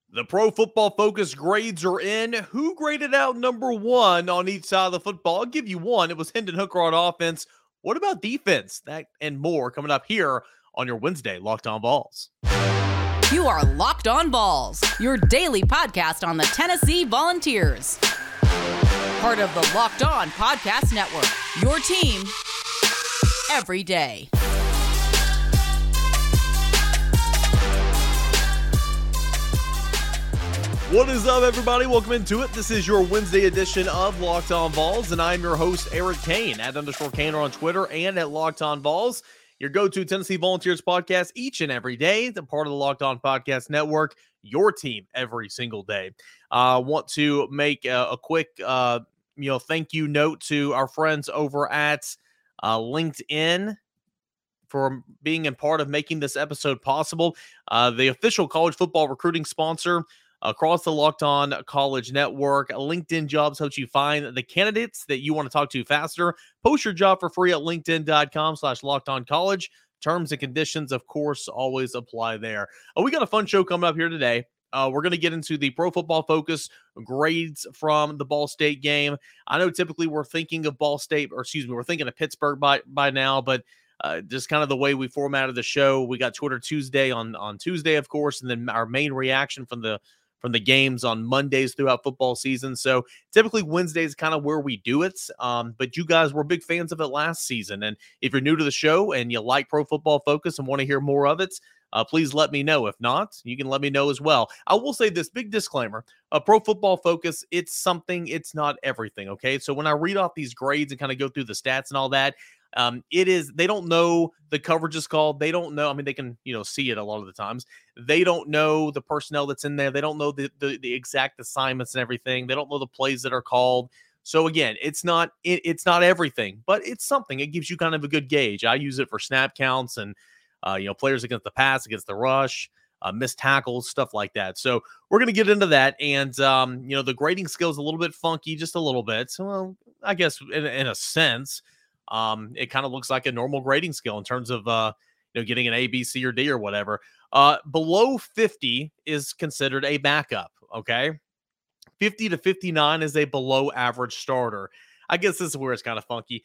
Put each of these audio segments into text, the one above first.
The Pro Football Focus grades are in. Who graded out number one on each side of the football? I'll give you one. It was Hendon Hooker on offense. What about defense? That and more coming up here on your Wednesday Locked On Vols. You are Locked On Vols, your daily podcast on the Tennessee Volunteers. Part of the Locked On Podcast Network, your team every day. What is up, everybody? Welcome into it. This is your Wednesday edition of Locked On Vols, and I'm your host, Eric Kane, at _Kaner on Twitter and at Locked On Vols, your go-to Tennessee Volunteers podcast each and every day. The part of the Locked On Podcast Network, your team every single day. I want to make a quick, thank you note to our friends over at LinkedIn for being a part of making this episode possible. The official college football recruiting sponsor across the Locked On College Network. LinkedIn Jobs helps you find the candidates that you want to talk to faster. Post your job for free at linkedin.com/LockedOnCollege. Terms and conditions, of course, always apply there. We got a fun show coming up here today. We're going to get into the Pro Football Focus grades from the Ball State game. I know typically we're thinking of we're thinking of Pittsburgh by now, but just kind of the way we formatted the show, we got Twitter Tuesday on Tuesday, of course, and then our main reaction from the games on Mondays throughout football season. So typically Wednesday is kind of where we do it. But you guys were big fans of it last season. And if you're new to the show and you like Pro Football Focus and want to hear more of it, please let me know. If not, you can let me know as well. I will say this big disclaimer, Pro Football Focus, it's something, it's not everything. Okay. So when I read off these grades and kind of go through the stats and all that, they don't know the coverage is called. They don't know. I mean, they can, see it a lot of the times. They don't know the personnel that's in there. They don't know the exact assignments and everything. They don't know the plays that are called. So again, it's not everything, but it's something. It gives you kind of a good gauge. I use it for snap counts and, players against the pass, against the rush, missed tackles, stuff like that. So we're going to get into that. And, the grading scale is a little bit funky, just a little bit. So, well, I guess in a sense, it kind of looks like a normal grading scale in terms of, getting an A, B, C, or D or whatever. Below 50 is considered a backup. Okay. 50 to 59 is a below average starter. I guess this is where it's kind of funky.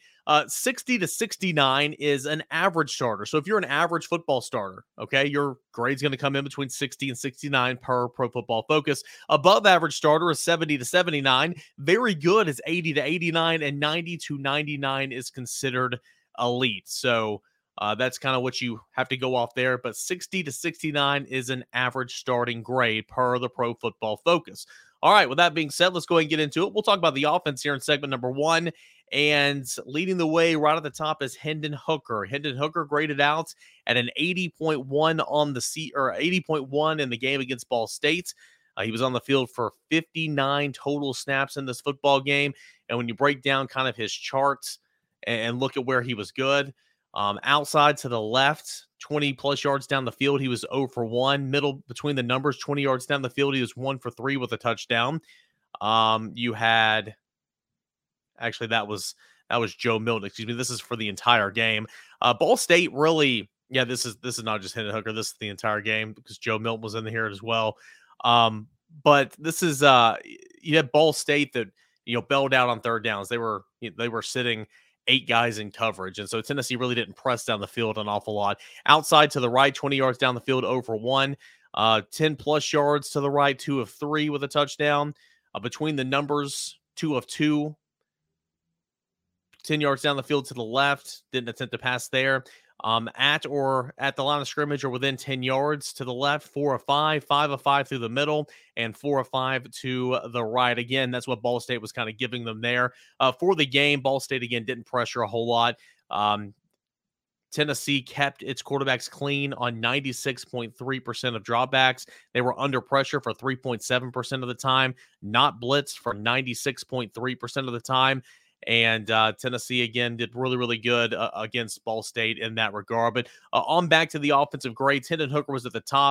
60 to 69 is an average starter. So if you're an average football starter, okay, your grade's going to come in between 60 and 69 per Pro Football Focus. Above average starter is 70 to 79. Very good is 80 to 89, and 90 to 99 is considered elite. So that's kind of what you have to go off there. But 60 to 69 is an average starting grade per the Pro Football Focus. All right, with that being said, let's go ahead and get into it. We'll talk about the offense here in segment number one. And leading the way right at the top is Hendon Hooker. Hendon Hooker graded out at an 80.1 80.1 in the game against Ball State. He was on the field for 59 total snaps in this football game. And when you break down kind of his charts and look at where he was good, outside to the left, 20 plus yards down the field, he was 0 for 1. Middle between the numbers, 20 yards down the field, he was 1 for 3 with a touchdown. You had actually that was Joe Milton. Excuse me. This is for the entire game. Ball State really, this is not just Hendon Hooker. This is the entire game because Joe Milton was in here as well. But this is you had Ball State that bailed out on third downs. They were sitting 8 guys in coverage. And so Tennessee really didn't press down the field an awful lot. Outside to the right, 20 yards down the field, 0 for 1. 10 plus yards to the right, 2 of 3 with a touchdown. Between the numbers, 2 of 2. 10 yards down the field to the left, didn't attempt to pass there. At the line of scrimmage or within 10 yards to the left, 4 of 5, 5 of 5 through the middle, and 4 of 5 to the right. Again, that's what Ball State was kind of giving them there. For the game, Ball State, again, didn't pressure a whole lot. Tennessee kept its quarterbacks clean on 96.3% of dropbacks. They were under pressure for 3.7% of the time, not blitzed for 96.3% of the time. And Tennessee, again, did really, really good against Ball State in that regard. But on back to the offensive grades, Hendon Hooker was at the top.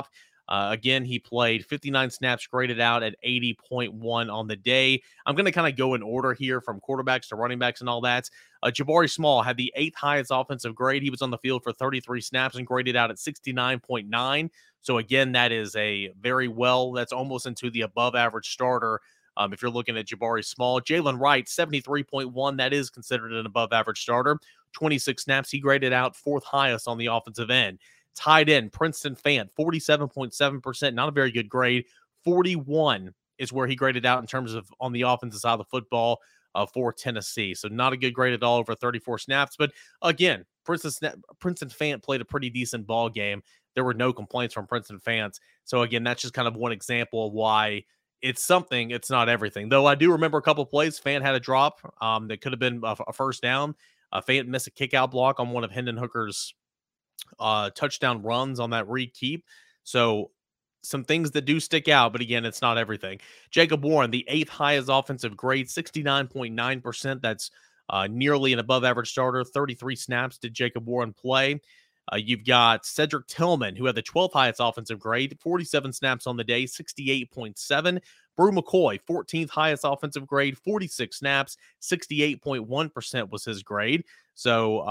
Again, he played 59 snaps, graded out at 80.1 on the day. I'm going to kind of go in order here from quarterbacks to running backs and all that. Jabari Small had the 8th highest offensive grade. He was on the field for 33 snaps and graded out at 69.9. So again, that is that's almost into the above average starter. If you're looking at Jabari Small, Jalen Wright, 73.1, that is considered an above average starter. 26 snaps, he graded out 4th highest on the offensive end. Tight end, Princeton Fant, 47.7%, not a very good grade. 41 is where he graded out in terms of on the offensive side of the football for Tennessee. So not a good grade at all over 34 snaps. But again, Princeton Fant played a pretty decent ball game. There were no complaints from Princeton Fans. So again, that's just kind of one example of why it's something, it's not everything. Though I do remember a couple plays, Fant had a drop that could have been a first down. Fant missed a kick-out block on one of Hendon Hooker's touchdown runs on that re-keep. So some things that do stick out, but again, it's not everything. Jacob Warren, the 8th highest offensive grade, 69.9%. That's nearly an above average starter. 33 snaps did Jacob Warren play. You've got Cedric Tillman, who had the 12th highest offensive grade, 47 snaps on the day, 68.7. Brew McCoy, 14th highest offensive grade, 46 snaps, 68.1% was his grade. So,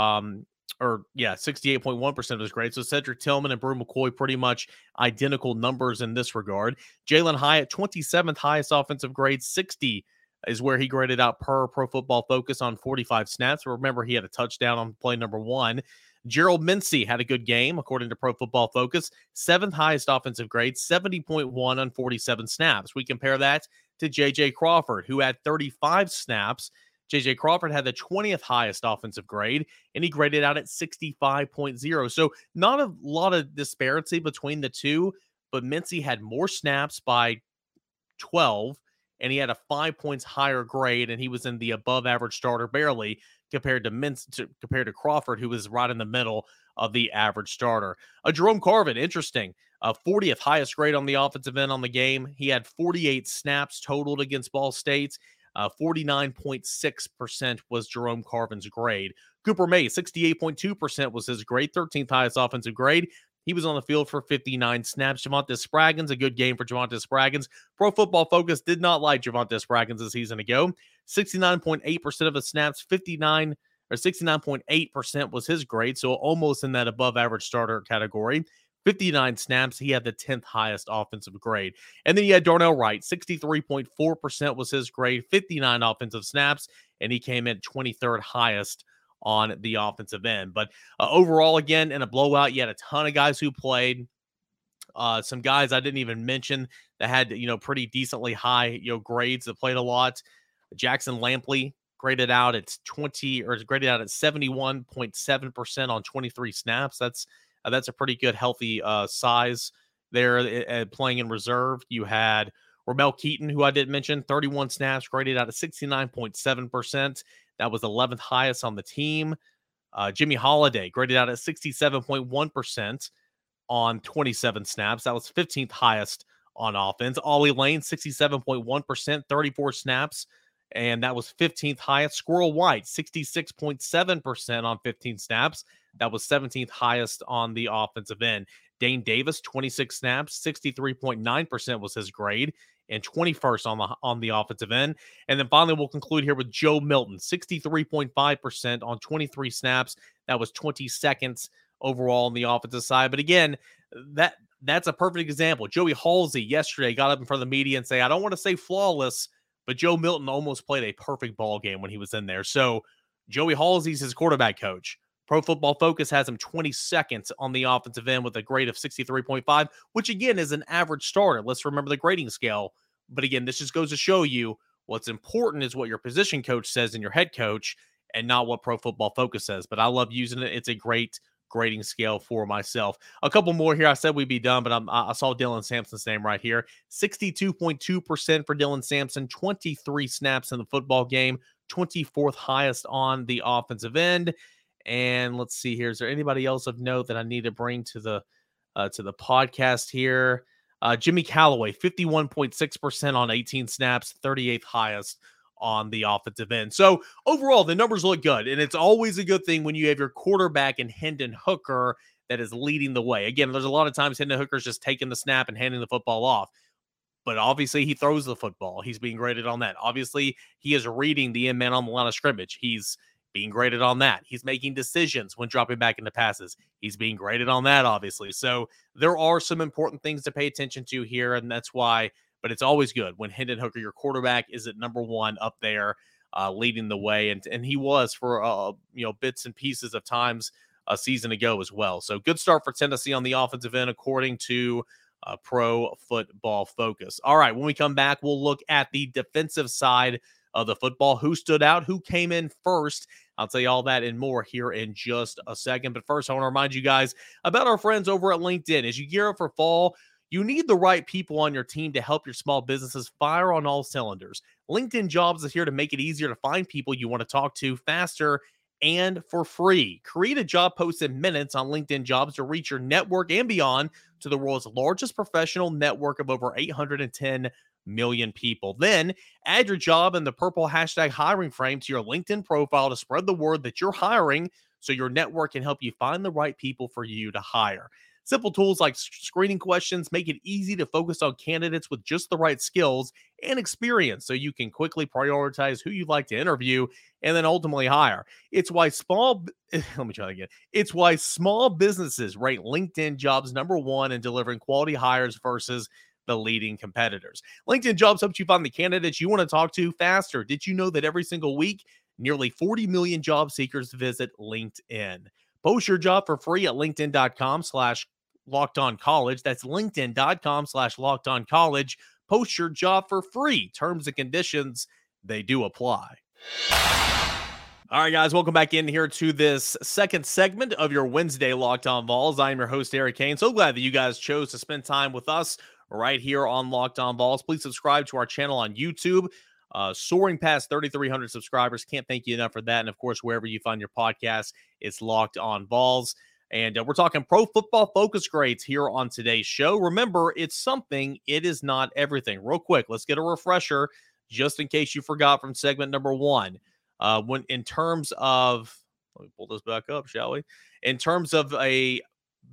68.1% of his grade. So Cedric Tillman and Brew McCoy pretty much identical numbers in this regard. Jalen Hyatt, 27th highest offensive grade, 60 is where he graded out per Pro Football Focus on 45 snaps. Remember, he had a touchdown on play number 1. Gerald Mincey had a good game, according to Pro Football Focus. 7th highest offensive grade, 70.1 on 47 snaps. We compare that to J.J. Crawford, who had 35 snaps. J.J. Crawford had the 20th highest offensive grade, and he graded out at 65.0. So not a lot of disparity between the two, but Mincey had more snaps by 12, and he had a 5 points higher grade, and he was in the above average starter barely compared to Crawford, who was right in the middle of the average starter. Jerome Carvin, interesting. 40th highest grade on the offensive end on the game. He had 48 snaps totaled against Ball State. 49.6% was Jerome Carvin's grade. Cooper May, 68.2% was his grade, 13th highest offensive grade. He was on the field for 59 snaps. Javonte Spraggins, a good game for Javonte Spraggins. Pro Football Focus did not like Javonte Spraggins a season ago. 69.8% of the snaps, 69.8% was his grade, so almost in that above average starter category. 59 snaps, he had the 10th highest offensive grade. And then you had Darnell Wright, 63.4% was his grade, 59 offensive snaps, and he came in 23rd highest on the offensive end. But overall, again, in a blowout, you had a ton of guys who played. Some guys I didn't even mention that had, pretty decently high, grades that played a lot. Jackson Lampley graded out at 71.7% on 23 snaps. That's a pretty good, healthy size there playing in reserve. You had Ramel Keaton, who I didn't mention, 31 snaps, graded out at 69.7%. That was 11th highest on the team. Jimmy Holiday graded out at 67.1% on 27 snaps. That was 15th highest on offense. Ollie Lane, 67.1%, 34 snaps, and that was 15th highest. Squirrel White, 66.7% on 15 snaps. That was 17th highest on the offensive end. Dane Davis, 26 snaps, 63.9% was his grade, and 21st on the offensive end. And then finally, we'll conclude here with Joe Milton, 63.5% on 23 snaps. That was 22nd overall on the offensive side. But again, that's a perfect example. Joey Halsey yesterday got up in front of the media and say, I don't want to say flawless, but Joe Milton almost played a perfect ball game when he was in there. So Joey Halsey's his quarterback coach. Pro Football Focus has him 22nd on the offensive end with a grade of 63.5, which again is an average starter. Let's remember the grading scale. But again, this just goes to show you what's important is what your position coach says and your head coach and not what Pro Football Focus says. But I love using it. It's a great grading scale for myself. A couple more here. I said we'd be done, but I saw Dylan Sampson's name right here. 62.2% for Dylan Sampson, 23 snaps in the football game, 24th highest on the offensive end. And let's see here. Is there anybody else of note that I need to bring to the podcast here? Jimmy Callaway, 51.6% on 18 snaps, 38th highest on the offensive end. So overall, the numbers look good. And it's always a good thing when you have your quarterback in Hendon Hooker that is leading the way. Again, there's a lot of times Hendon Hooker's just taking the snap and handing the football off. But obviously, he throws the football. He's being graded on that. Obviously, he is reading the end man on the line of scrimmage. He's being graded on that. He's making decisions when dropping back into passes. He's being graded on that, obviously. So there are some important things to pay attention to here, and that's why. But it's always good when Hendon Hooker, your quarterback, is at number one up there, leading the way, and he was for bits and pieces of times a season ago as well. So good start for Tennessee on the offensive end, according to Pro Football Focus. All right, when we come back, we'll look at the defensive side of the football. Who stood out? Who came in first? I'll tell you all that and more here in just a second. But first, I want to remind you guys about our friends over at LinkedIn. As you gear up for fall, you need the right people on your team to help your small businesses fire on all cylinders. LinkedIn Jobs is here to make it easier to find people you want to talk to faster and for free. Create a job post in minutes on LinkedIn Jobs to reach your network and beyond to the world's largest professional network of over 810 million people. Then add your job in the purple hashtag hiring frame to your LinkedIn profile to spread the word that you're hiring so your network can help you find the right people for you to hire. Simple tools like screening questions make it easy to focus on candidates with just the right skills and experience so you can quickly prioritize who you'd like to interview and then ultimately hire. It's why small businesses rate LinkedIn Jobs number one in delivering quality hires versus the leading competitors. LinkedIn Jobs helps you find the candidates you want to talk to faster. Did you know that every single week, nearly 40 million job seekers visit LinkedIn? Post your job for free at linkedin.com/LockedOnCollege. That's linkedin.com/LockedOnCollege. Post your job for free. Terms and conditions, they do apply. All right, guys, welcome back in here to this second segment of your Wednesday Locked On Vols. I am your host, Eric Kane. So glad that you guys chose to spend time with us right here on Locked On Vols. Please subscribe to our channel on YouTube. Soaring past 3,300 subscribers. Can't thank you enough for that. And, of course, wherever you find your podcast, it's Locked On Vols. And we're talking Pro Football Focus grades here on today's show. Remember, it's something. It is not everything. Real quick, let's get a refresher just in case you forgot from segment number one. When in terms of, let me pull this back up, shall we? In terms of in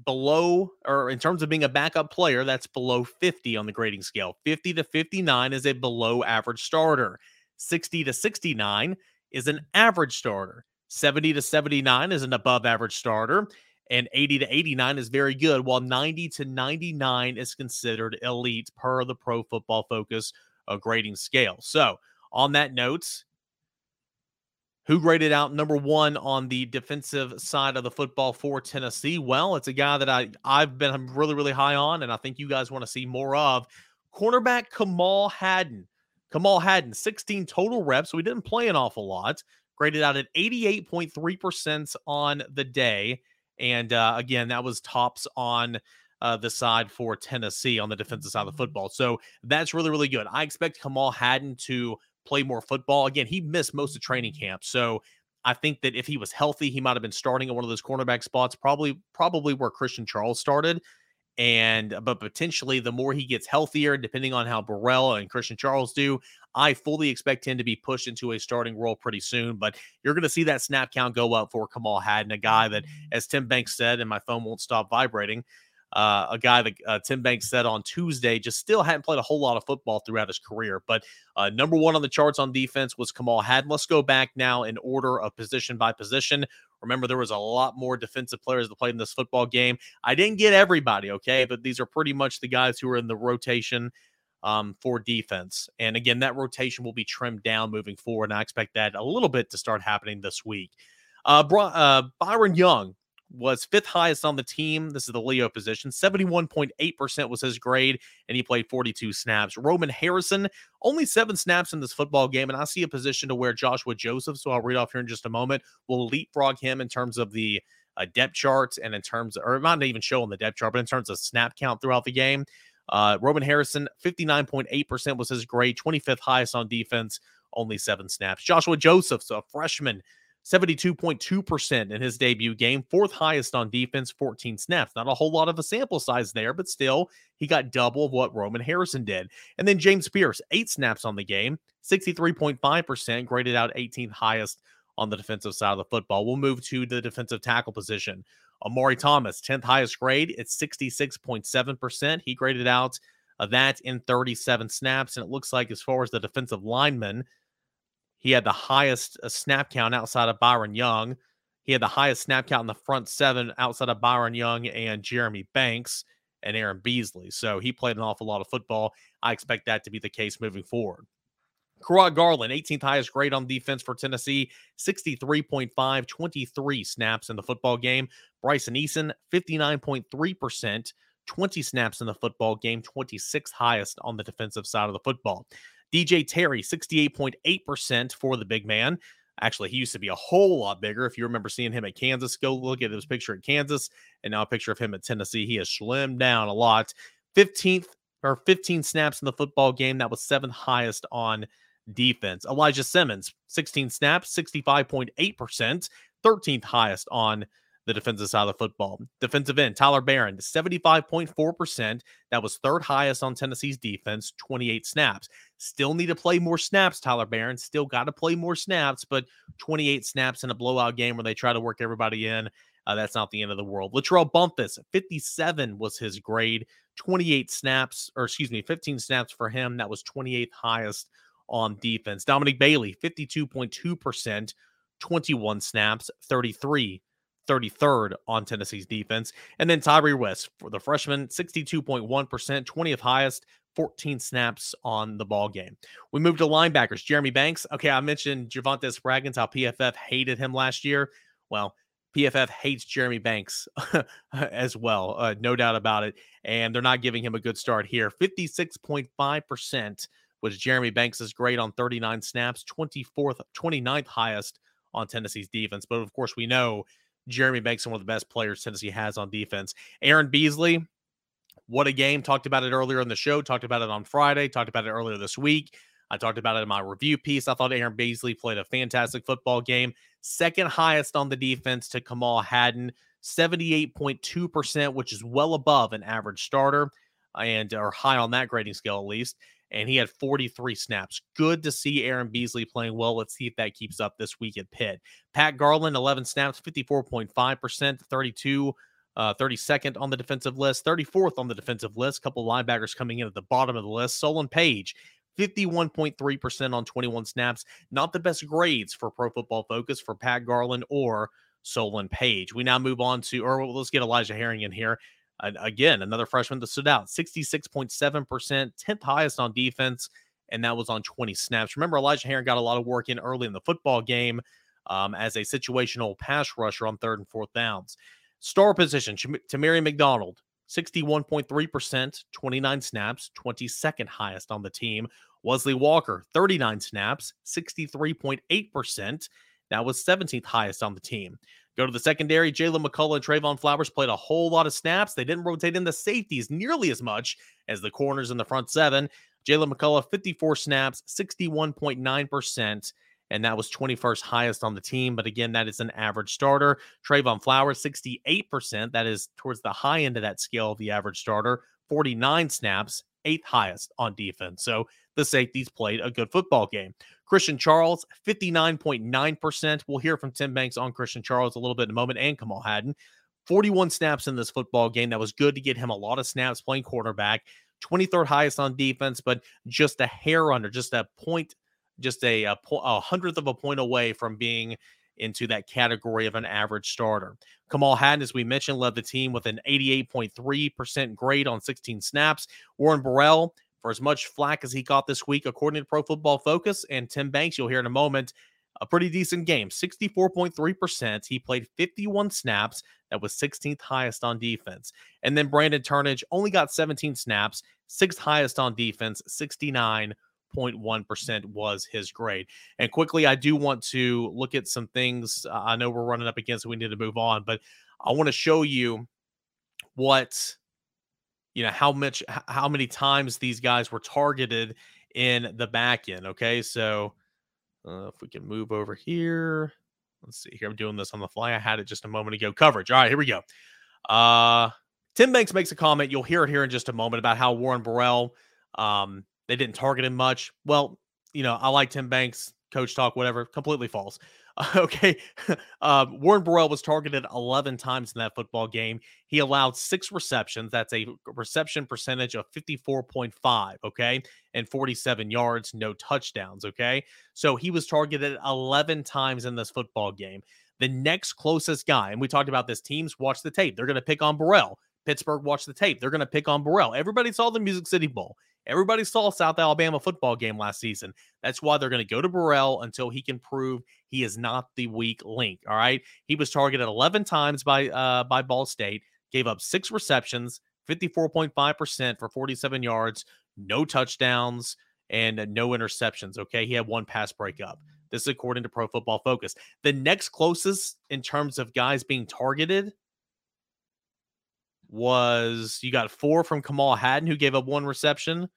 terms of being a backup player, that's below 50 on the grading scale. 50 to 59 is a below average starter. 60 to 69 is an average starter. 70 to 79 is an above average starter. And 80 to 89 is very good, while 90 to 99 is considered elite per the Pro Football Focus grading scale. So on that note, who graded out number one on the defensive side of the football for Tennessee? Well, it's a guy that I've been really, really high on, and I think you guys want to see more of. Cornerback Kamal Hadden. Kamal Hadden, 16 total reps, so he didn't play an awful lot. Graded out at 88.3% on the day. And again, that was tops on the side for Tennessee on the defensive side of the football. So that's really, really good. I expect Kamal Hadden to play more football. Again, he missed most of training camp. So I think that if he was healthy, he might have been starting at one of those cornerback spots, probably where Christian Charles started. But potentially the more he gets healthier, depending on how Burrell and Christian Charles do, I fully expect him to be pushed into a starting role pretty soon. But you're going to see that snap count go up for Kamal Hadden, a guy that, as Tim Banks said, and my phone won't stop vibrating, a guy that Tim Banks said on Tuesday just still hadn't played a whole lot of football throughout his career. But number one on the charts on defense was Kamal Hadden. Let's go back now in order of position by position. Remember, there was a lot more defensive players that played in this football game. I didn't get everybody, okay? But these are pretty much the guys who are in the rotation for defense. And again, that rotation will be trimmed down moving forward, and I expect that a little bit to start happening this week. Byron Young was fifth highest on the team. This is the Leo position. 71.8% was his grade, and he played 42 snaps. Roman Harrison, only 7 snaps in this football game, and I see a position to where Joshua Joseph, so I'll read off here in just a moment, will leapfrog him in terms of the depth charts and in terms of, or it might not even show on the depth chart, but in terms of snap count throughout the game. Roman Harrison, 59.8% was his grade, 25th highest on defense, only 7 snaps. Joshua Joseph, so a freshman, 72.2% in his debut game, 4th highest on defense, 14 snaps. Not a whole lot of a sample size there, but still, he got double of what Roman Harrison did. And then James Pierce, 8 snaps on the game, 63.5%, graded out 18th highest on the defensive side of the football. We'll move to the defensive tackle position. Amari Thomas, 10th highest grade at 66.7%. He graded out that in 37 snaps. And it looks like as far as the defensive lineman, he had the highest snap count outside of Byron Young. He had the highest snap count in the front seven outside of Byron Young and Jeremy Banks and Aaron Beasley. So he played an awful lot of football. I expect that to be the case moving forward. Kerrod Garland, 18th highest grade on defense for Tennessee, 63.5, 23 snaps in the football game. Bryson Eason, 59.3%, 20 snaps in the football game, 26th highest on the defensive side of the football. DJ Terry, 68.8% for the big man. Actually, he used to be a whole lot bigger. If you remember seeing him at Kansas, go look at his picture at Kansas and now a picture of him at Tennessee. He has slimmed down a lot. 15 snaps in the football game. That was 7th highest on defense. Elijah Simmons, 16 snaps, 65.8%, 13th highest on the defensive side of the football. Defensive end, Tyler Barron, 75.4%. That was 3rd highest on Tennessee's defense, 28 snaps. Still need to play more snaps, Tyler Barron. Still got to play more snaps, but 28 snaps in a blowout game where they try to work everybody in, that's not the end of the world. Latrell Bumpus, 57 was his grade, 15 snaps for him. That was 28th highest on defense. Dominic Bailey, 52.2%, 21 snaps, 33rd on Tennessee's defense. And then Tyree West, for the freshman, 62.1%, 20th highest, 14 snaps on the ball game. We move to linebackers. Jeremy Banks. Okay, I mentioned Javonte Spraggins, how PFF hated him last year. Well, PFF hates Jeremy Banks as well, no doubt about it. And they're not giving him a good start here. 56.5% was Jeremy Banks' grade on 39 snaps, 29th highest on Tennessee's defense. But of course, we know Jeremy Banks is one of the best players Tennessee has on defense. Aaron Beasley, what a game. Talked about it earlier in the show, talked about it on Friday, talked about it earlier this week. I talked about it in my review piece. I thought Aaron Beasley played a fantastic football game. 2nd highest on the defense to Kamal Hadden, 78.2%, which is well above an average starter or high on that grading scale at least. And he had 43 snaps. Good to see Aaron Beasley playing well. Let's see if that keeps up this week at Pitt. Pat Garland, 11 snaps, 54.5%, 32nd on the defensive list, 34th on the defensive list. A couple linebackers coming in at the bottom of the list. Solon Page, 51.3% on 21 snaps. Not the best grades for Pro Football Focus for Pat Garland or Solon Page. We now move on to, let's get Elijah Herring in here. Again, another freshman that stood out, 66.7%, 10th highest on defense, and that was on 20 snaps. Remember, Elijah Herring got a lot of work in early in the football game as a situational pass rusher on 3rd and 4th downs. Star position, Tamari McDonald, 61.3%, 29 snaps, 22nd highest on the team. Wesley Walker, 39 snaps, 63.8%. That was 17th highest on the team. Go to the secondary. Jalen McCullough and Trayvon Flowers played a whole lot of snaps. They didn't rotate in the safeties nearly as much as the corners in the front seven. Jalen McCullough, 54 snaps, 61.9%, and that was 21st highest on the team. But again, that is an average starter. Trayvon Flowers, 68%. That is towards the high end of that scale of the average starter. 49 snaps, 8th highest on defense. So the safeties played a good football game. Christian Charles, 59.9%. We'll hear from Tim Banks on Christian Charles a little bit in a moment, and Kamal Hadden. 41 snaps in this football game. That was good to get him a lot of snaps playing quarterback. 23rd highest on defense, but just a hair under, just a point, just a hundredth of a point away from being into that category of an average starter. Kamal Hadden, as we mentioned, led the team with an 88.3% grade on 16 snaps. Warren Burrell, for as much flack as he got this week, according to Pro Football Focus, and Tim Banks, you'll hear in a moment, a pretty decent game, 64.3%. He played 51 snaps. That was 16th highest on defense. And then Brandon Turnage only got 17 snaps, 6th highest on defense, 69.1% was his grade. And quickly, I do want to look at some things. I know we're running up against it. We need to move on, but I want to show you what, how many times these guys were targeted in the back end. Okay. So if we can move over here, let's see here. I'm doing this on the fly. I had it just a moment ago. Coverage. All right, here we go. Tim Banks makes a comment. You'll hear it here in just a moment about how Warren Burrell, they didn't target him much. Well, I like Tim Banks, coach talk, whatever, completely false. Okay. Warren Burrell was targeted 11 times in that football game. He allowed 6 receptions. That's a reception percentage of 54.5, okay? And 47 yards, no touchdowns, okay? So he was targeted 11 times in this football game. The next closest guy, and we talked about this, teams watch the tape. They're going to pick on Burrell. Pittsburgh watched the tape. They're going to pick on Burrell. Everybody saw the Music City Bowl. Everybody saw South Alabama football game last season. That's why they're going to go to Burrell until he can prove he is not the weak link. All right. He was targeted 11 times by Ball State, gave up 6 receptions, 54.5% for 47 yards, no touchdowns, and no interceptions. Okay. He had 1 pass breakup. This is according to Pro Football Focus. The next closest in terms of guys being targeted was, you got 4 from Kamal Hadden, who gave up 1 reception,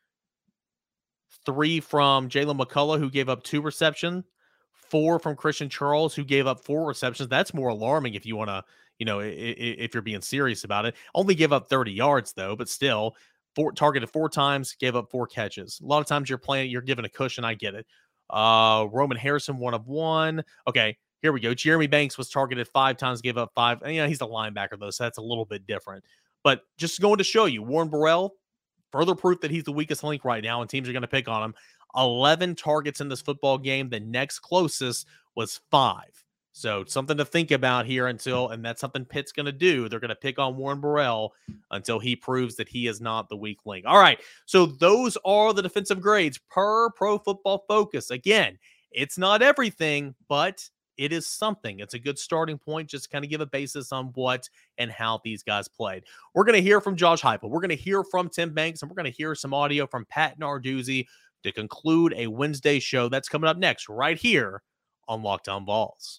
3 from Jalen McCullough, who gave up 2 receptions, 4 from Christian Charles, who gave up 4 receptions. That's more alarming if you want to, if you're being serious about it. Only gave up 30 yards, though, but still, targeted 4 times, gave up 4 catches. A lot of times you're given a cushion. I get it. Roman Harrison, 1 of 1. Okay, here we go. Jeremy Banks was targeted 5 times, gave up 5. And, he's a linebacker, though, so that's a little bit different. But just going to show you, Warren Burrell, further proof that he's the weakest link right now, and teams are going to pick on him. 11 targets in this football game. The next closest was 5. So something to think about here and that's something Pitt's going to do. They're going to pick on Warren Burrell until he proves that he is not the weak link. All right, so those are the defensive grades per Pro Football Focus. Again, it's not everything, but it is something. It's a good starting point, just kind of give a basis on what and how these guys played. We're going to hear from Josh Heupel. We're going to hear from Tim Banks, and we're going to hear some audio from Pat Narduzzi to conclude a Wednesday show. That's coming up next right here on Locked On Vols.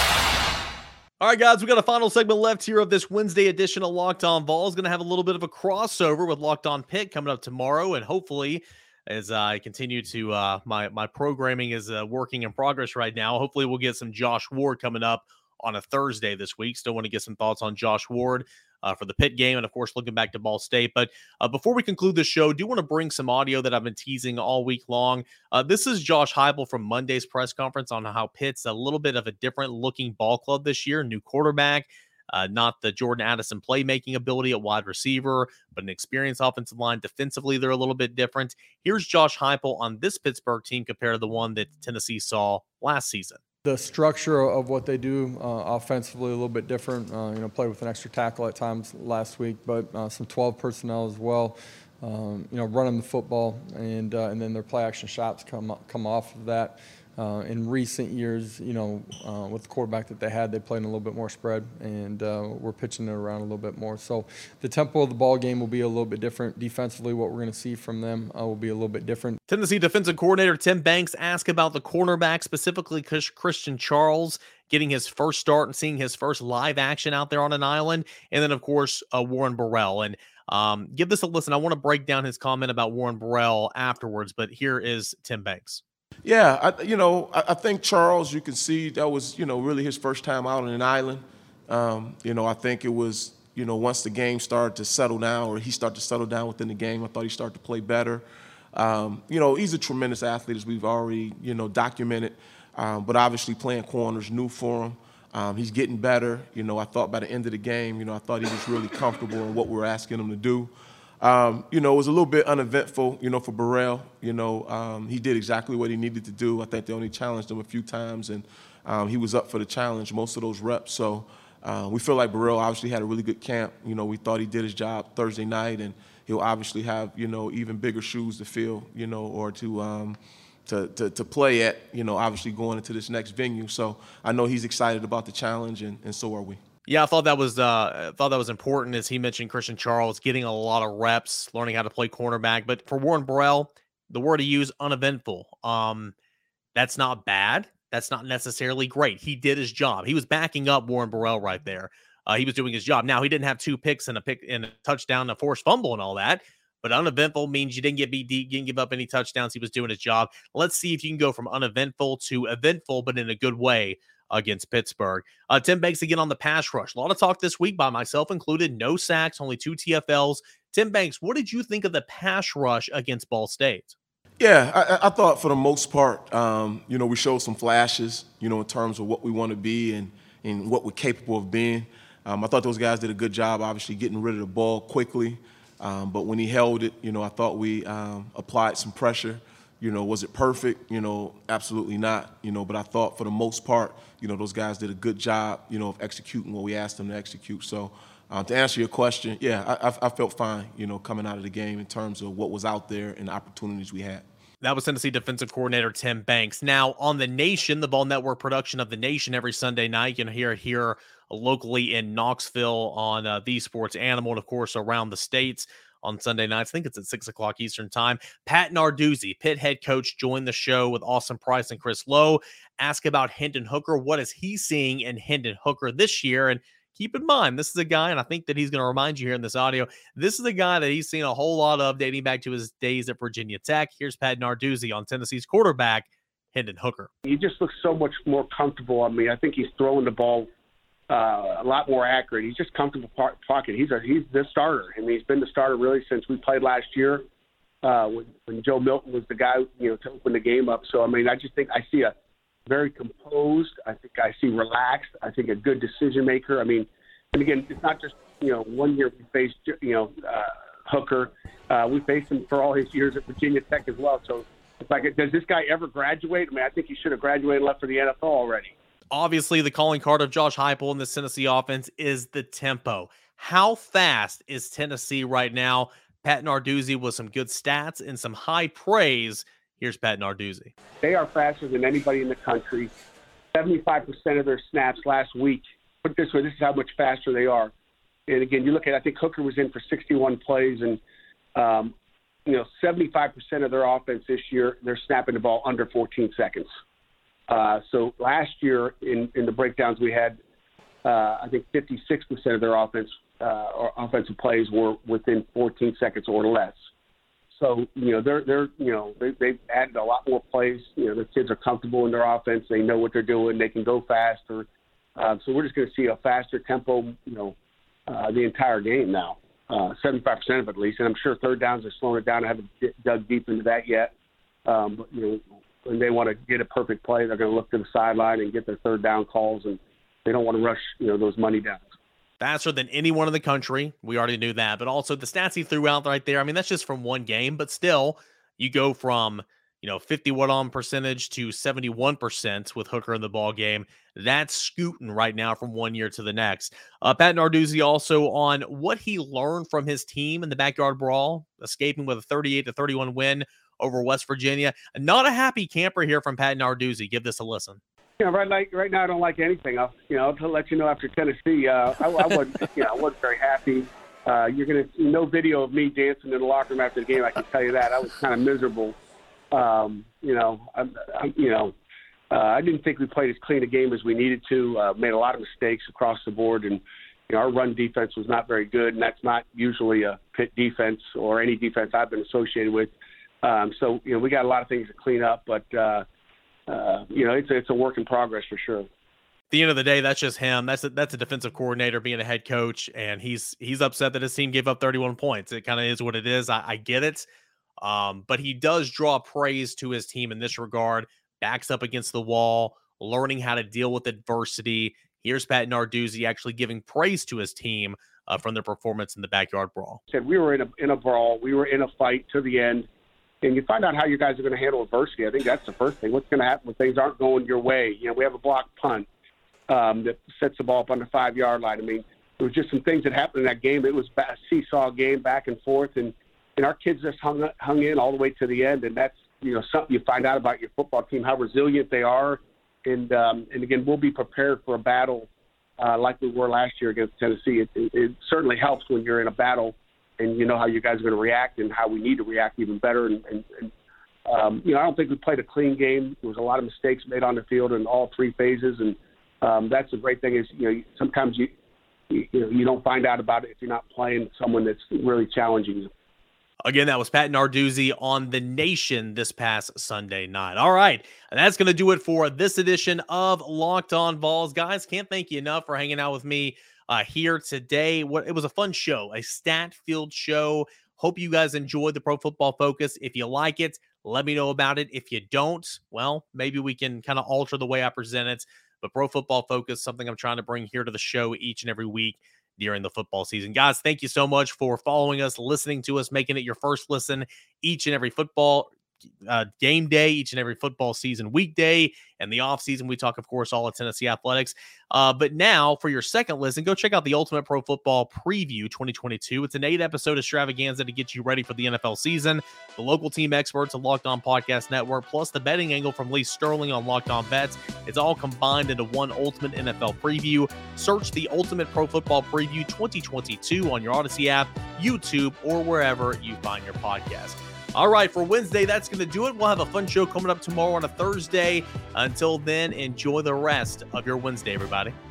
All right, guys, we got a final segment left here of this Wednesday edition of Locked On Vols. Going to have a little bit of a crossover with Locked On Pitt coming up tomorrow, and hopefully, as I continue to my programming is working in progress right now. Hopefully we'll get some Josh Ward coming up on a Thursday this week. Still want to get some thoughts on Josh Ward for the Pitt game, and of course looking back to Ball State. But before we conclude the show, do want to bring some audio that I've been teasing all week long. This is Josh Heupel from Monday's press conference on how Pitt's a little bit of a different looking ball club this year. New quarterback. Not the Jordan Addison playmaking ability at wide receiver, but an experienced offensive line. Defensively, they're a little bit different. Here's Josh Heupel on this Pittsburgh team compared to the one that Tennessee saw last season. The structure of what they do offensively a little bit different. Played with an extra tackle at times last week, but some 12 personnel as well. Running the football, and then their play action shots come off of that. In recent years, with the quarterback that they had, they played in a little bit more spread, and we're pitching it around a little bit more. So the tempo of the ball game will be a little bit different. Defensively, what we're going to see from them will be a little bit different. Tennessee defensive coordinator Tim Banks asked about the cornerback, specifically Christian Charles, getting his first start and seeing his first live action out there on an island, and then, of course, Warren Burrell. And give this a listen. I want to break down his comment about Warren Burrell afterwards, but here is Tim Banks. Yeah, I think Charles, you can see that was, really his first time out on an island. I think it was, once the game started to settle down, or he started to settle down within the game, I thought he started to play better. He's a tremendous athlete, as we've already, documented. But obviously playing corners new for him. He's getting better. I thought by the end of the game, I thought he was really comfortable in what we were asking him to do. It was a little bit uneventful, for Burrell. He did exactly what he needed to do. I think they only challenged him a few times, and he was up for the challenge most of those reps. So we feel like Burrell obviously had a really good camp. We thought he did his job Thursday night, and he'll obviously have, even bigger shoes to fill, or to play at, obviously going into this next venue. So I know he's excited about the challenge, and so are we. Yeah, I thought that was important, as he mentioned Christian Charles getting a lot of reps, learning how to play cornerback. But for Warren Burrell, the word he used, uneventful. That's not bad. That's not necessarily great. He did his job. He was backing up Warren Burrell right there. He was doing his job. Now, he didn't have 2 picks and a touchdown, a forced fumble, and all that. But uneventful means you didn't get beat deep, didn't give up any touchdowns. He was doing his job. Let's see if you can go from uneventful to eventful, but in a good way, against Pittsburgh. Tim Banks again on the pass rush. A lot of talk this week, by myself included. No sacks, only 2 TFLs. Tim Banks, what did you think of the pass rush against Ball State? Yeah, I thought for the most part, we showed some flashes, in terms of what we want to be and what we're capable of being. I thought those guys did a good job, obviously, getting rid of the ball quickly. But when he held it, I thought we applied some pressure. Was it perfect? Absolutely not. But I thought for the most part, those guys did a good job, of executing what we asked them to execute. So to answer your question, yeah, I felt fine, coming out of the game in terms of what was out there and the opportunities we had. That was Tennessee defensive coordinator Tim Banks. Now, on The Nation, the Ball Network production of The Nation every Sunday night, you can hear it here locally in Knoxville on The Sports Animal, and, of course, around the states on Sunday nights. I think it's at 6 o'clock Eastern time. Pat Narduzzi, Pitt head coach, joined the show with Austin Price and Chris Lowe. Ask about Hendon Hooker. What is he seeing in Hendon Hooker this year? And keep in mind, this is a guy, and I think that he's going to remind you here in this audio, this is a guy that he's seen a whole lot of dating back to his days at Virginia Tech. Here's Pat Narduzzi on Tennessee's quarterback, Hendon Hooker. He just looks so much more comfortable. I mean, I think he's throwing the ball a lot more accurate. He's just comfortable pocket. He's the starter. I mean, he's been the starter really since we played last year when Joe Milton was the guy, to open the game up. So, I mean, I just think I see a very composed. I think I see relaxed. I think a good decision maker. I mean, and again, it's not just, 1 year we faced, Hooker. We faced him for all his years at Virginia Tech as well. So it's like, does this guy ever graduate? I mean, I think he should have graduated and left for the NFL already. Obviously, the calling card of Josh Heupel in this Tennessee offense is the tempo. How fast is Tennessee right now? Pat Narduzzi with some good stats and some high praise. Here's Pat Narduzzi. They are faster than anybody in the country. 75% of their snaps last week. Put it this way, this is how much faster they are. And again, you look at, I think Hooker was in for 61 plays, and 75% of their offense this year, they're snapping the ball under 14 seconds. So last year in the breakdowns we had, I think 56% of their or offensive plays were within 14 seconds or less. So, they've added a lot more plays. The kids are comfortable in their offense. They know what they're doing. They can go faster. So we're just going to see a faster tempo, the entire game now, 75% of it at least. And I'm sure third downs are slowing it down. I haven't dug deep into that yet. But, when they want to get a perfect play, they're going to look to the sideline and get their third down calls, and they don't want to rush, those money downs. Faster than anyone in the country. We already knew that. But also the stats he threw out right there, I mean, that's just from one game. But still, you go from, 51 percentage to 71% with Hooker in the ball game. That's scooting right now from 1 year to the next. Pat Narduzzi also on what he learned from his team in the backyard brawl, escaping with a 38-31 win over West Virginia. Not a happy camper here from Pat Narduzzi. Give this a listen. Right now I don't like anything. I'll to let you know after Tennessee, I wasn't, I wasn't very happy. You're going to see no video of me dancing in the locker room after the game. I can tell you that. I was kind of miserable. I didn't think we played as clean a game as we needed to. Made a lot of mistakes across the board, and our run defense was not very good, and that's not usually a Pitt defense or any defense I've been associated with. So we got a lot of things to clean up, but it's a work in progress for sure. At the end of the day, that's just him. That's a defensive coordinator being a head coach, and he's upset that his team gave up 31 points. It kind of is what it is. I get it. But he does draw praise to his team in this regard, backs up against the wall, learning how to deal with adversity. Here's Pat Narduzzi actually giving praise to his team from their performance in the backyard brawl. Said we were in a brawl. We were in a fight to the end. And you find out how you guys are going to handle adversity. I think that's the first thing. What's going to happen when things aren't going your way? We have a blocked punt that sets the ball up on the 5-yard line. I mean, there was just some things that happened in that game. It was a seesaw game, back and forth, and our kids just hung in all the way to the end. And that's something you find out about your football team, how resilient they are. And again, we'll be prepared for a battle like we were last year against Tennessee. It certainly helps when you're in a battle and you know how you guys are going to react and how we need to react even better. I don't think we played a clean game. There was a lot of mistakes made on the field in all three phases, and that's the great thing is sometimes you don't find out about it if you're not playing someone that's really challenging you. Again, that was Pat Narduzzi on The Nation this past Sunday night. All right, and that's going to do it for this edition of Locked On Vols. Guys, can't thank you enough for hanging out with me here today. It was a fun show, a stat-filled show. Hope you guys enjoyed the Pro Football Focus. If you like it, let me know about it. If you don't, well, maybe we can kind of alter the way I present it. But Pro Football Focus, something I'm trying to bring here to the show each and every week during the football season. Guys, thank you so much for following us, listening to us, making it your first listen each and every football game day, each and every football season weekday, and the off season we talk, of course, all of Tennessee athletics. But now for your second listen, go check out the Ultimate Pro Football Preview 2022. It's an 8-episode extravaganza to get you ready for the NFL season. The local team experts of Locked On Podcast Network, plus the betting angle from Lee Sterling on Locked On Bets. It's all combined into one ultimate NFL preview. Search the Ultimate Pro Football Preview 2022 on your Odyssey app, YouTube, or wherever you find your podcast. All right, for Wednesday, that's going to do it. We'll have a fun show coming up tomorrow on a Thursday. Until then, enjoy the rest of your Wednesday, everybody.